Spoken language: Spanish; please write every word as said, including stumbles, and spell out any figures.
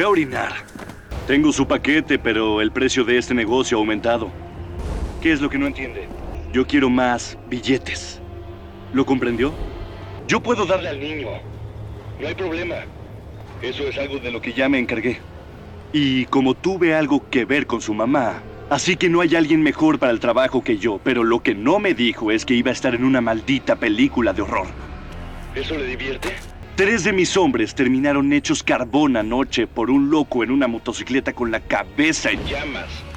Ve a orinar. Tengo su paquete, pero el precio de este negocio ha aumentado. ¿Qué es lo que no entiende? Yo quiero más billetes. ¿Lo comprendió? Yo puedo darle al niño. No hay problema. Eso es algo de lo que ya me encargué. Y como tuve algo que ver con su mamá, así que no hay alguien mejor para el trabajo que yo, pero lo que no me dijo es que iba a estar en una maldita película de horror. ¿Eso le divierte? Tres de mis hombres terminaron hechos carbón anoche por un loco en una motocicleta con la cabeza en llamas.